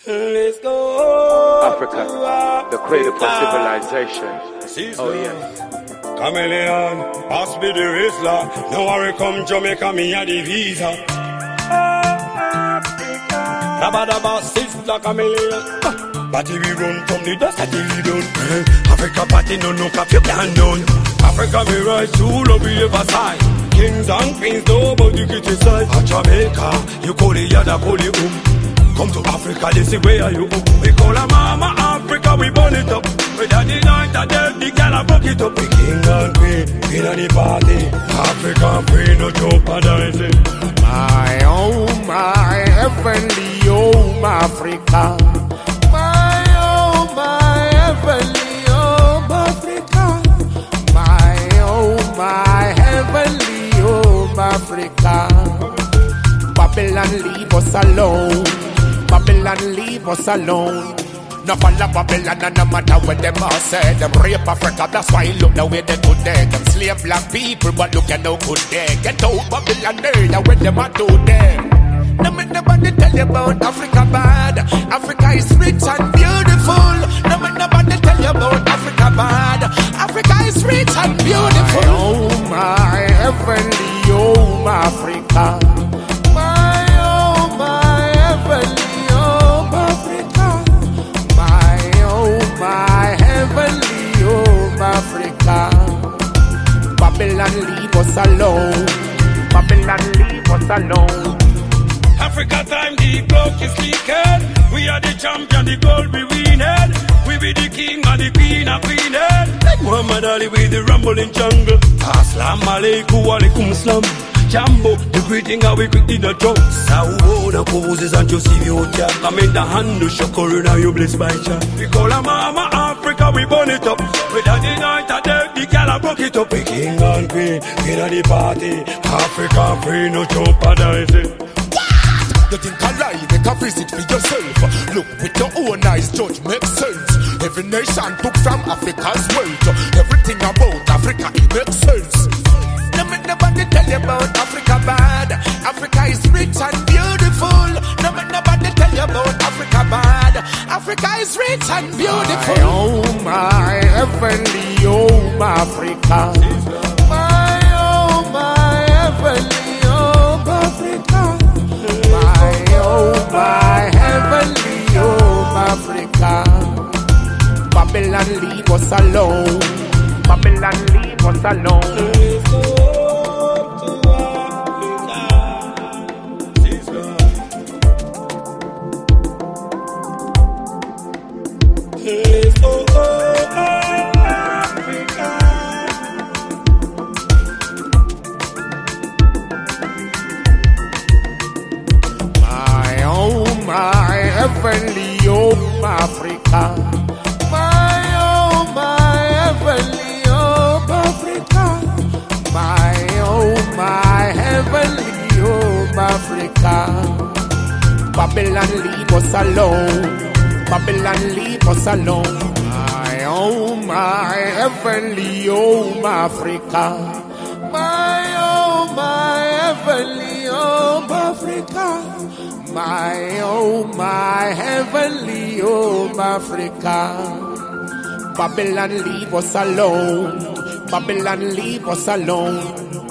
Let's go. Africa, the cradle for civilization. Oh yes. Chameleon, pass me the Rizla. No worry, come Jamaica, me a the visa. Rabadaba, sizzla, chameleon. Party we run from the dust until we done. Africa party, no cap, you can't done. Africa me rise to love we ever side. Kings and queens, nobody criticize. At Jamaica, you call it yada, call it Come to Africa, this is where you go. We call her Mama Africa, we burn it up. We daddy night and then the gal broke it up. We king and queen, in the party. African queen, no jeopardizing. My heavenly home, Africa. My heavenly home, Africa. My heavenly home, Africa. Babylon, leave us alone. Babylon, leave us alone. No follow Babylon, and no matter what them all say. Them rape Africa, that's why look the way they do there. Them slave black people, but look at no good there. Get out Babylon, there, what them a do there. No make nobody tell you about Africa bad. Africa is rich and beautiful. No make nobody tell you about Africa bad. Africa is rich and beautiful. My heavenly home, Africa. My heavenly home, Africa. My heavenly home, Africa. Babylon, leave us alone. Babylon, leave us alone. Africa time, the clock is ticking. We are the champion, the gold we win it. We be the king and the queen of queen it. Like Muhammad Ali with the rumbling jungle. Assalamu alaikum, alaikum salam. Jambo, the greeting how we quickly the drum. Sao, the poses and you see you here. Come in the hand, the shakura, now you blessed by Jah. We call her Mama Africa, we burn it up. We daddy night and then the gal broke it up. We king and queen, in the party. Africa free, no jeopardizing. You think I lie, make a visit for yourself. Look with your own eyes, judge makes sense. Every nation took from Africa's wealth. Everything about Africa, it makes sense. No make nobody tell you about Africa bad. Africa is rich and beautiful. No make nobody tell you about Africa bad. Africa is rich and beautiful. My heavenly home, Africa. My heavenly home, Africa. My heavenly home, Africa. Babylon, leave us alone. Babylon, leave us alone. My heavenly home, Africa. My heavenly home, Africa. My heavenly home, Africa. Babylon, leave us alone. Babylon, leave us alone. My heavenly home, Africa. My heavenly home, Africa. My heavenly home, Africa. Babylon, leave us alone. Babylon, leave us alone.